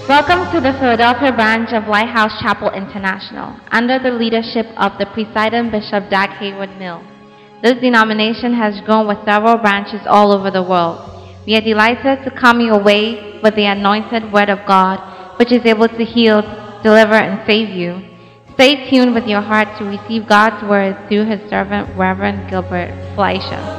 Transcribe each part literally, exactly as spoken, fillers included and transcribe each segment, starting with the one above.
Welcome to the Philadelphia branch of Lighthouse Chapel International, under the leadership of the Presiding Bishop Dag Haywood-Mill. This denomination has grown with several branches all over the world. We are delighted to come your way with the anointed Word of God, which is able to heal, deliver, and save you. Stay tuned with your heart to receive God's Word through His servant, Reverend Gilbert Fleischer.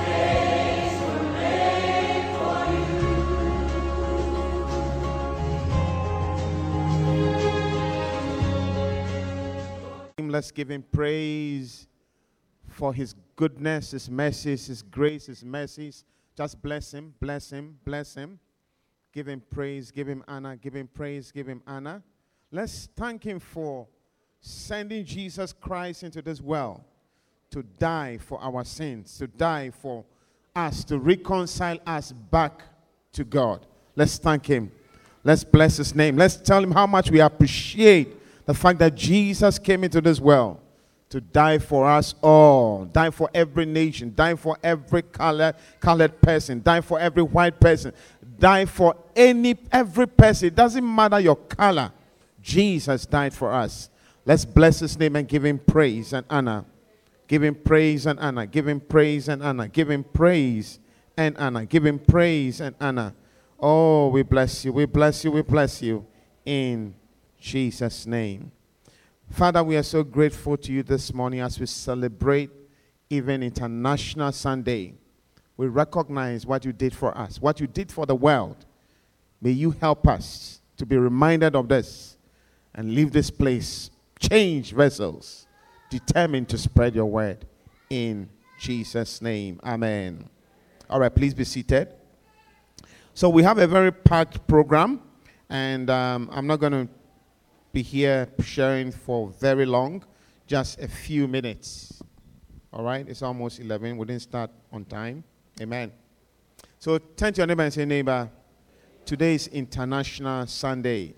Let's give Him praise for His goodness, His mercies, His grace, His mercies. Just bless Him, bless Him, bless Him. Give Him praise, give Him honor, give Him praise, give Him honor. Let's thank Him for sending Jesus Christ into this world to die for our sins, to die for us, to reconcile us back to God. Let's thank Him. Let's bless His name. Let's tell Him how much we appreciate the fact that Jesus came into this world to die for us all, die for every nation, die for every colored, colored person, die for every white person, die for any every person. It doesn't matter your color. Jesus died for us. Let's bless His name and give Him praise and honor. Give Him praise and honor. Give Him praise and honor. Give Him praise and honor. Give Him praise and honor. Oh, we bless you. We bless you. We bless you in Jesus' name. Father, we are so grateful to you this morning as we celebrate even International Sunday. We recognize what you did for us, what you did for the world. May you help us to be reminded of this and leave this place changed vessels, determined to spread your word in Jesus' name. Amen. All right, please be seated. So we have a very packed program, and um, I'm not going to be here sharing for very long, just a few minutes. All right, it's almost eleven. We didn't start on time. Amen. So turn to your neighbor and say, neighbor, today is International Sunday.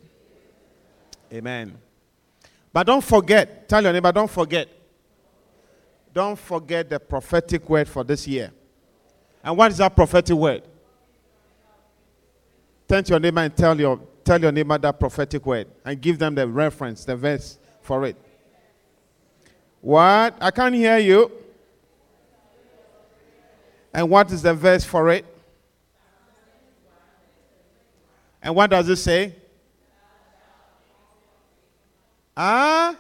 Amen. But don't forget, tell your neighbor, don't forget. Don't forget the prophetic word for this year. And what is that prophetic word? Turn to your neighbor and tell your Tell your neighbor that prophetic word and give them the reference, the verse for it. What? I can't hear you. And what is the verse for it? And what does it say? Ah?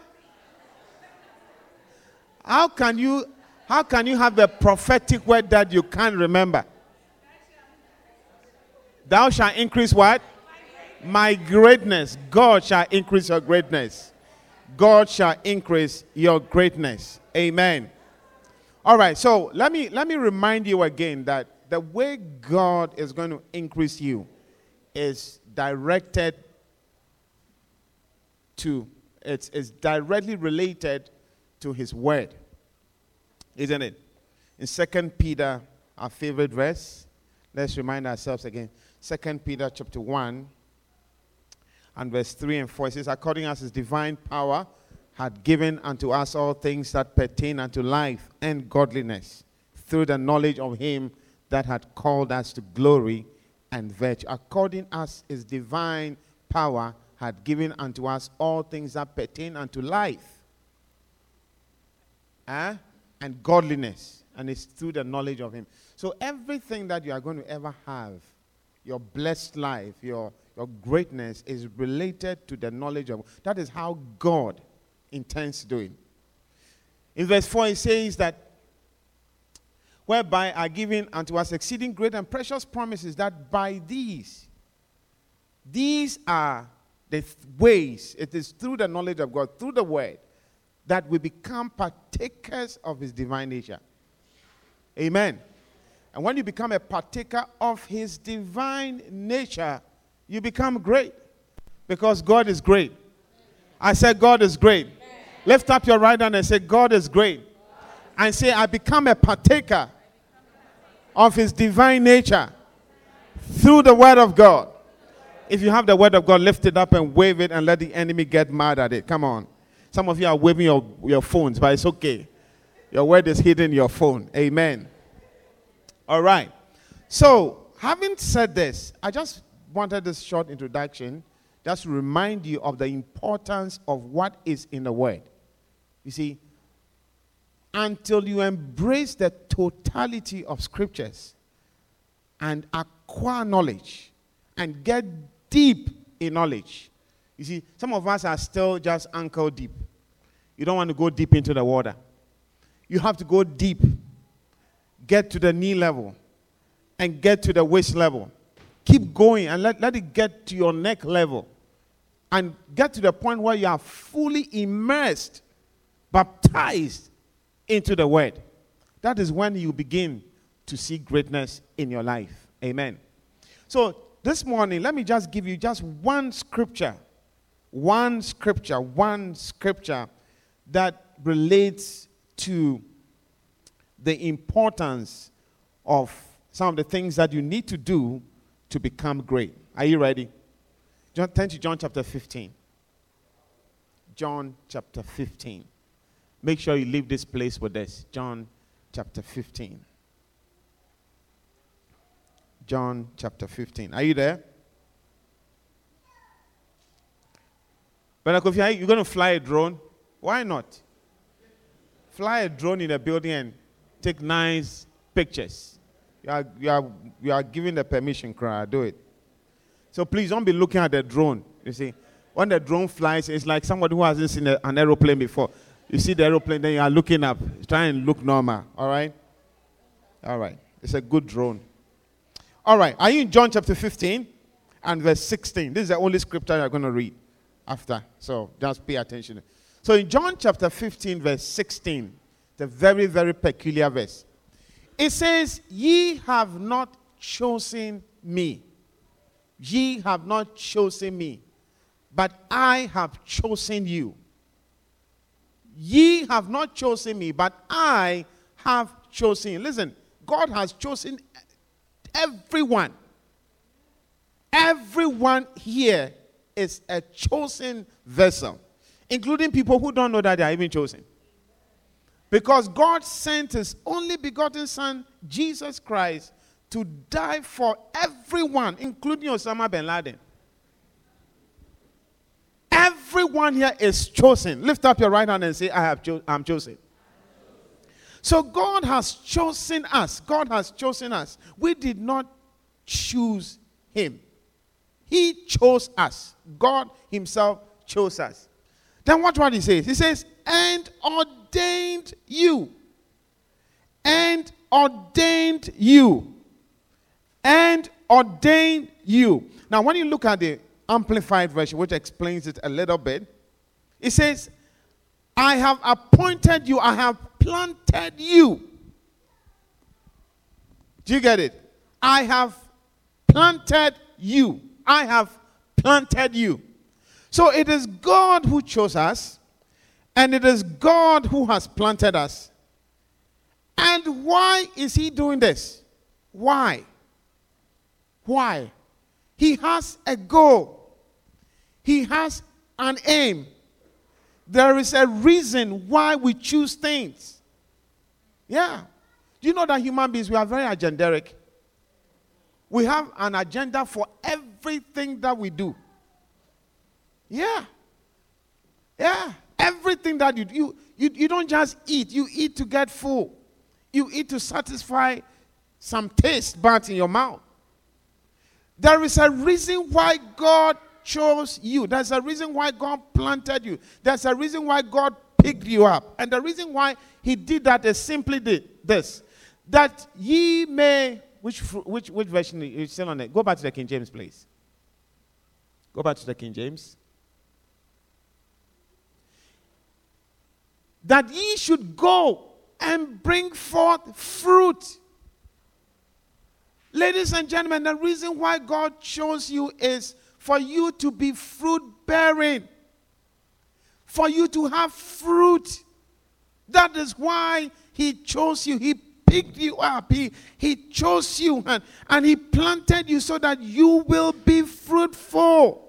How can you how can you have a prophetic word that you can't remember? Thou shalt increase what? My greatness. God shall increase your greatness. God shall increase your greatness. Amen. All right, so let me let me remind you again that the way God is going to increase you is directed to, it's, it's directly related to His word. Isn't it? In Second Peter, our favorite verse, let's remind ourselves again. Second Peter chapter one. And verse three and four, it says, according as His divine power had given unto us all things that pertain unto life and godliness, through the knowledge of Him that had called us to glory and virtue. According as His divine power had given unto us all things that pertain unto life eh? and godliness. And it's through the knowledge of Him. So everything that you are going to ever have, your blessed life, your Your greatness is related to the knowledge of God. That is how God intends to do it. In verse four, it says that, whereby are given unto us exceeding great and precious promises, that by these, these are the th- ways, it is through the knowledge of God, through the word, that we become partakers of His divine nature. Amen. And when you become a partaker of His divine nature, you become great, because God is great. I said God is great. Lift up your right hand and say God is great. And say I become a partaker of His divine nature through the word of God. If you have the word of God, lift it up and wave it and let the enemy get mad at it. Come on. Some of you are waving your, your phones, but it's okay. Your word is hidden in your phone. Amen. All right. So, having said this, I just wanted this short introduction just remind you of the importance of what is in the Word. You see, until you embrace the totality of Scriptures and acquire knowledge and get deep in knowledge. You see, some of us are still just ankle deep. You don't want to go deep into the water. You have to go deep, get to the knee level, and get to the waist level. Keep going and let, let it get to your neck level. And get to the point where you are fully immersed, baptized into the Word. That is when you begin to see greatness in your life. Amen. So this morning, let me just give you just one scripture. One scripture, one scripture that relates to the importance of some of the things that you need to do to become great. Are you ready? John, turn to John chapter fifteen. John chapter fifteen. Make sure you leave this place with this. John chapter fifteen. John chapter fifteen. Are you there? But Kofi, you're going to fly a drone? Why not? Fly a drone in a building and take nice pictures. You are, you are, you are given the permission, cry. Do it. So please don't be looking at the drone. You see, when the drone flies, it's like somebody who hasn't seen a, an aeroplane before. You see the aeroplane, then you are looking up. Try and look normal. All right? All right. It's a good drone. All right. Are you in John chapter fifteen and verse sixteen? This is the only scripture you're going to read after. So just pay attention. So in John chapter fifteen, verse sixteen, it's a very, very peculiar verse. It says, ye have not chosen me. Ye have not chosen me, but I have chosen you. Ye have not chosen me, but I have chosen you. Listen, God has chosen everyone. Everyone here is a chosen vessel, including people who don't know that they are even chosen. Because God sent his only begotten Son, Jesus Christ, to die for everyone, including Osama bin Laden. Everyone here is chosen. Lift up your right hand and say, I have cho- I'm chosen. So God has chosen us. God has chosen us. We did not choose him. He chose us. God himself chose us. Then watch what he says. He says, and ordained you. And ordained you. And ordained you. Now, when you look at the Amplified Version, which explains it a little bit, it says, I have appointed you, I have planted you. Do you get it? I have planted you. I have planted you. So it is God who chose us, and it is God who has planted us. And why is he doing this? Why? Why? He has a goal. He has an aim. There is a reason why we choose things. Yeah. Do you know that human beings, we are very agenderic? We have an agenda for everything that we do. Yeah. Yeah. Everything that you do. You, you, you don't just eat. You eat to get full. You eat to satisfy some taste buds in your mouth. There is a reason why God chose you. There's a reason why God planted you. There's a reason why God picked you up. And the reason why he did that is simply this. That ye may, which which which version is still on it? Go back to the King James, please. Go back to the King James. That ye should go and bring forth fruit. Ladies and gentlemen, the reason why God chose you is for you to be fruit-bearing. For you to have fruit. That is why he chose you. He picked you up. He, he chose you and, and he planted you so that you will be fruitful.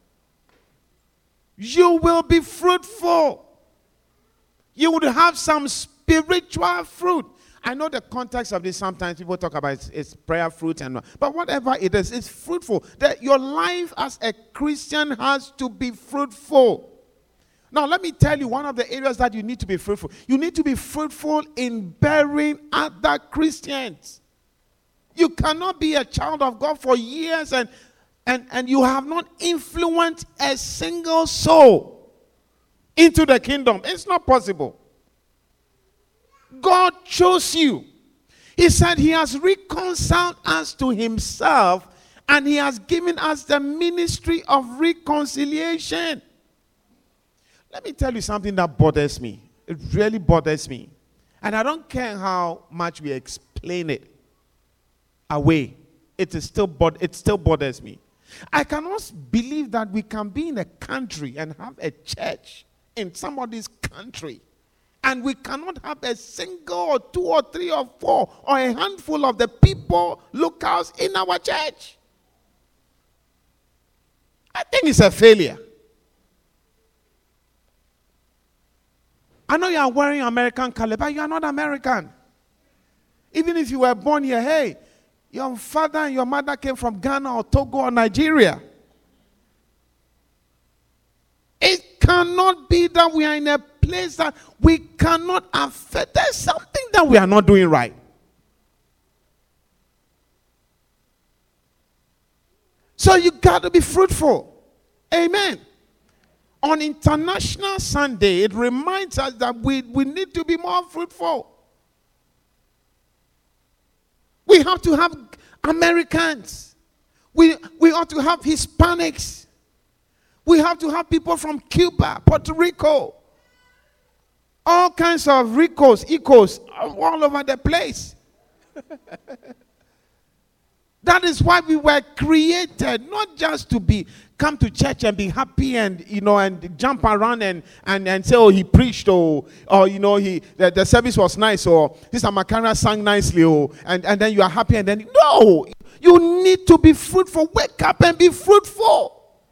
You will be fruitful. You would have some spiritual fruit. I know the context of this. Sometimes people talk about it's, it's prayer fruit and but whatever it is, it's fruitful. That your life as a Christian has to be fruitful. Now, let me tell you one of the areas that you need to be fruitful. You need to be fruitful in bearing other Christians. You cannot be a child of God for years and, and, and you have not influenced a single soul into the kingdom. It's not possible. God chose you. He said he has reconciled us to himself and he has given us the ministry of reconciliation. Let me tell you something that bothers me. It really bothers me. And I don't care how much we explain it away. It is still bod- it still bothers me. I cannot believe that we can be in a country and have a church in somebody's country and we cannot have a single or two or three or four or a handful of the people locals in our church. I think it's a failure. I know you are wearing American color, but you are not American. Even if you were born here, hey, your father and your mother came from Ghana or Togo or Nigeria. It cannot be that we are in a place that we cannot affect. There's something that we are not doing right. So you got to be fruitful. Amen. On International Sunday, it reminds us that we, we need to be more fruitful. We have to have Americans. We, we ought to have Hispanics. We have to have people from Cuba, Puerto Rico. All kinds of Ricos, Ecos, all over the place. That is why we were created, not just to be come to church and be happy and you know and jump around and and, and say, oh, he preached, or or you know he the, the service was nice, or this Amakara sang nicely, or and, and then you are happy and then no, you need to be fruitful. Wake up and be fruitful.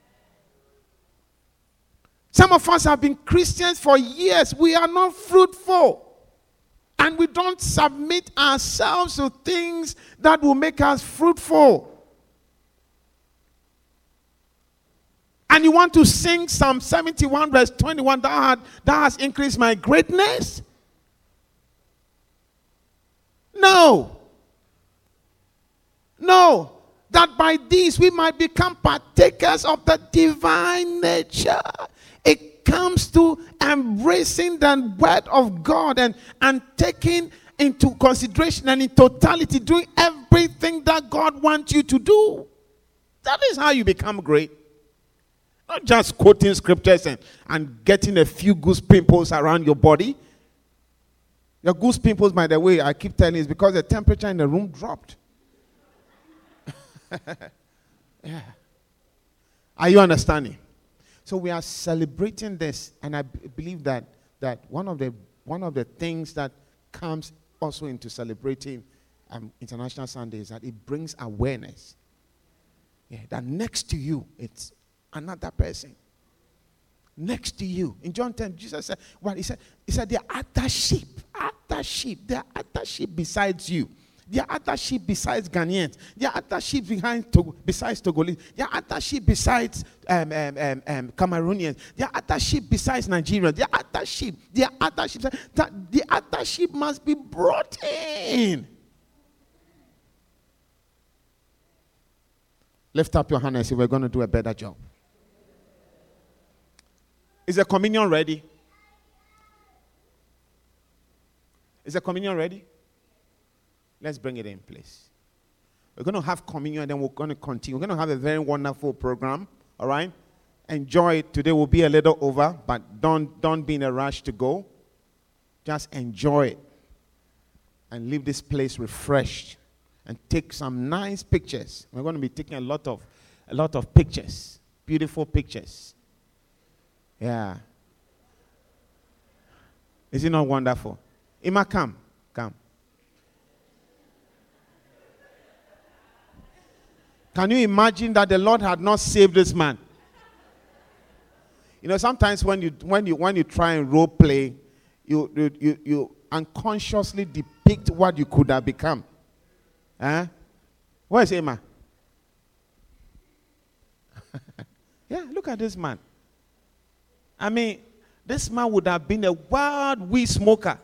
Some of us have been Christians for years. We are not fruitful. And we don't submit ourselves to things that will make us fruitful. And you want to sing Psalm seventy-one verse twenty-one, that, had, that has increased my greatness? No. No. That by these we might become partakers of the divine nature. It comes to embracing the word of God and, and taking into consideration and in totality doing everything that God wants you to do. That is how you become great. Not just quoting scriptures and, and getting a few goose pimples around your body. Your goose pimples, by the way, I keep telling you, is because the temperature in the room dropped. Yeah. Are you understanding? So we are celebrating this, and I b- believe that that one of the one of the things that comes also into celebrating um, International Sunday is that it brings awareness. Yeah, that next to you, it's another person. Next to you. In John ten, Jesus said, well, he said, he said, there are other sheep, other sheep, there are other sheep besides you. There are other sheep besides Ghanaians. There are other sheep behind Togo, besides Togolese. There are other sheep besides um, um, um, um, Cameroonians. There are other sheep besides Nigerians. There are other sheep. There are other sheep. That the other sheep must be brought in. Lift up your hand and say, we're going to do a better job. Is the communion ready? Is the communion ready? Let's bring it in, please. We're going to have communion and then we're going to continue. We're going to have a very wonderful program, all right? Enjoy it. Today will be a little over, but don't, don't be in a rush to go. Just enjoy it and leave this place refreshed and take some nice pictures. We're going to be taking a lot of, a lot of pictures, beautiful pictures. Yeah. Is it not wonderful? Ima, come, come. Can you imagine that the Lord had not saved this man? You know, sometimes when you when you when you try and role play, you you you, you unconsciously depict what you could have become. Huh? Where is Emma? Yeah, look at this man. I mean, this man would have been a wild weed smoker.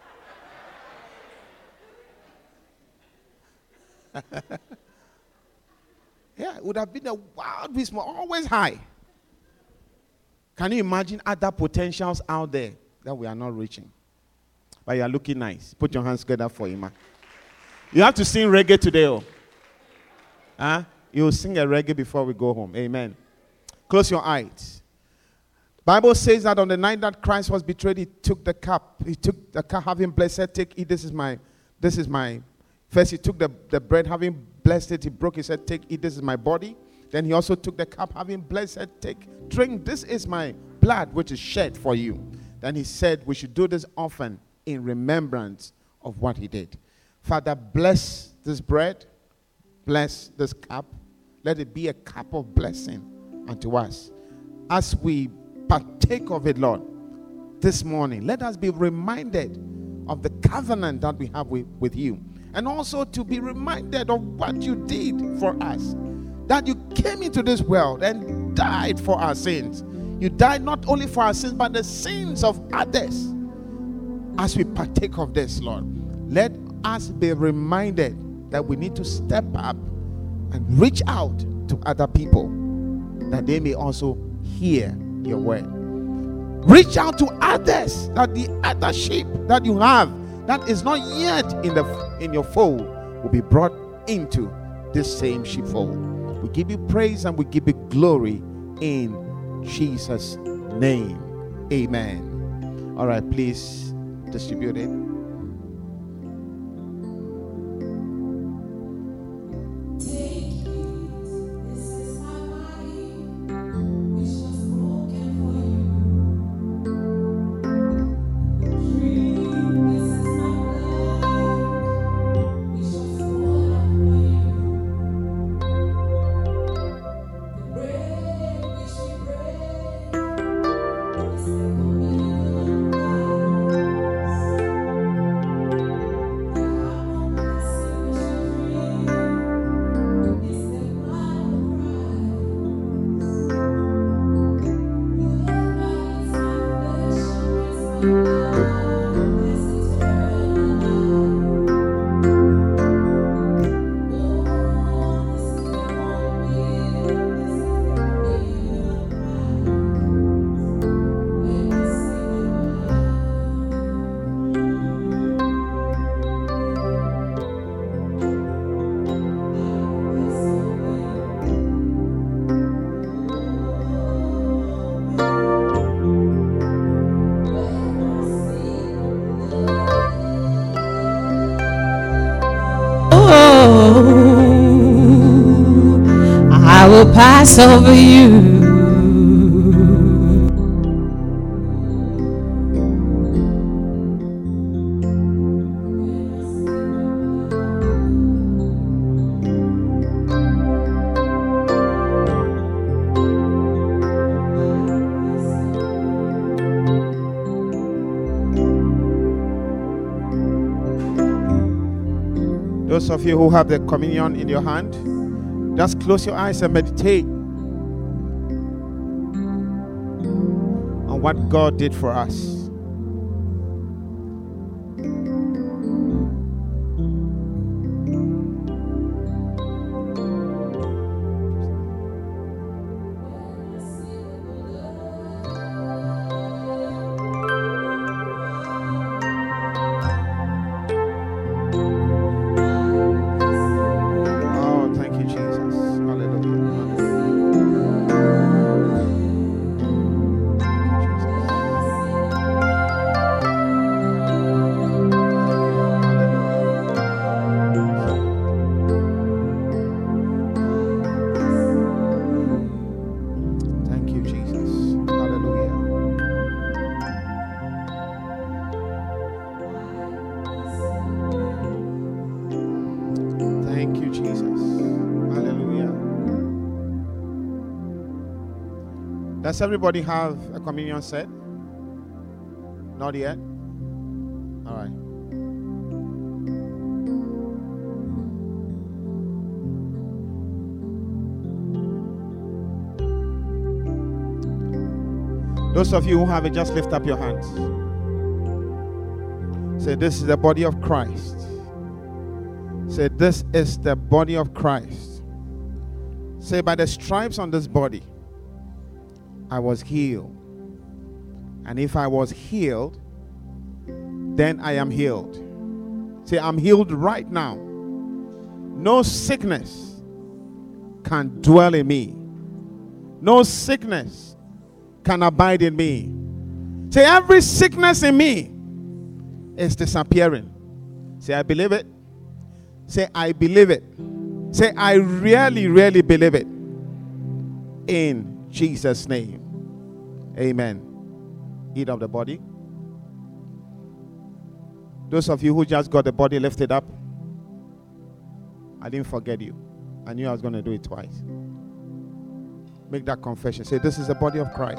Yeah, it would have been a wild weed smoker, always high. Can you imagine other potentials out there that we are not reaching? But you are looking nice. Put your hands together for Emma. You have to sing reggae today. Oh. Huh? You'll sing a reggae before we go home. Amen. Close your eyes. Bible says that on the night that Christ was betrayed, he took the cup. He took the cup, having blessed, said, take, eat, this is my, this is my, first he took the, the bread, having blessed it, he broke, he said, take, eat, this is my body. Then he also took the cup, having blessed, said, take, drink, this is my blood, which is shed for you. Then he said, we should do this often in remembrance of what he did. Father, bless this bread, bless this cup. Let it be a cup of blessing unto us. As we partake of it, Lord, this morning, let us be reminded of the covenant that we have with, with you. And also to be reminded of what you did for us. That you came into this world and died for our sins. You died not only for our sins, but the sins of others. As we partake of this, Lord, let us be reminded that we need to step up and reach out to other people, that they may also hear your word. Reach out to others, that the other sheep that you have that is not yet in the in your fold will be brought into this same sheepfold. We give you praise and we give you glory in Jesus' name. Amen. All right, please distribute it. I will pass over you. Those of you who have the communion in your hand, just close your eyes and meditate on what God did for us. Does everybody have a communion set? Not yet? All right. Those of you who have it, just lift up your hands. Say, this is the body of Christ. Say, this is the body of Christ. Say, by the stripes on this body, I was healed. And if I was healed, then I am healed. Say, I'm healed right now. No sickness can dwell in me. No sickness can abide in me. Say, every sickness in me is disappearing. Say, I believe it. Say, I believe it. Say, I really, really believe it. In Jesus' name. Amen. Eat of the body. Those of you who just got the body lifted up, I didn't forget you. I knew I was going to do it twice. Make that confession. Say, this is the body of Christ.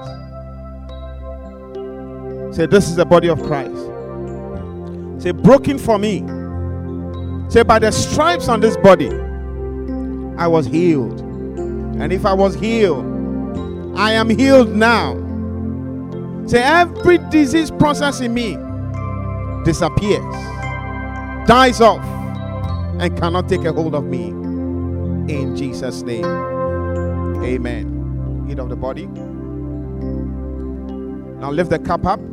Say, this is the body of Christ. Say, broken for me. Say, by the stripes on this body, I was healed. And if I was healed, I am healed now. Say, every disease process in me disappears, dies off, and cannot take a hold of me. In Jesus' name. Amen. Eat of the body. Now lift the cup up.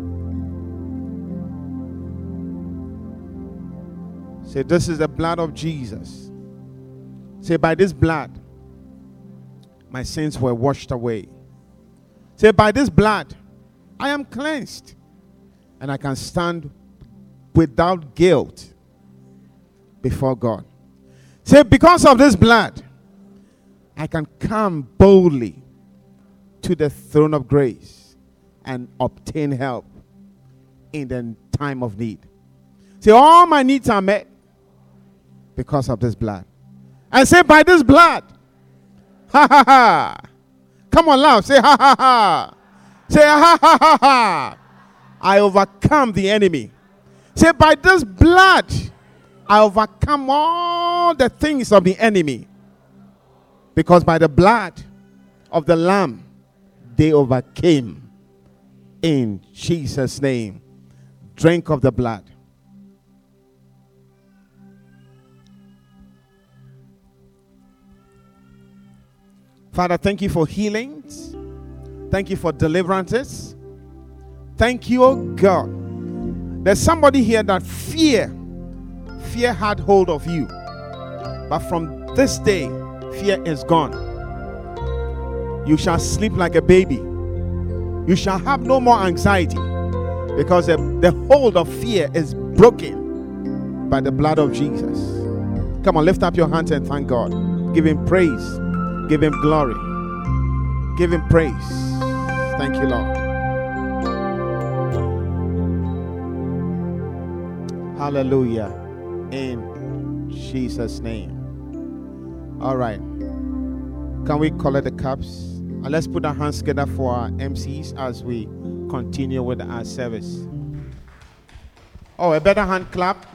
Say, this is the blood of Jesus. Say, by this blood, my sins were washed away. Say, by this blood, I am cleansed. And I can stand without guilt before God. Say, because of this blood, I can come boldly to the throne of grace and obtain help in the time of need. Say, all my needs are met because of this blood. And say, by this blood, ha ha ha. Come on, laugh. Say, ha ha ha. Say, ha ha ha ha. I overcome the enemy. Say, by this blood, I overcome all the things of the enemy. Because by the blood of the Lamb, they overcame. In Jesus' name. Drink of the blood. Father, thank you for healings. Thank you for deliverances. Thank you, oh God. There's somebody here that fear, fear had hold of you. But from this day, fear is gone. You shall sleep like a baby. You shall have no more anxiety, because the, the hold of fear is broken by the blood of Jesus. Come on, lift up your hands and thank God. Give him praise. Give him glory. Give him praise. Thank you, Lord. Hallelujah. In Jesus' name. All right. Can we collect the cups? And let's put our hands together for our M Cs as we continue with our service. Oh, a better hand clap.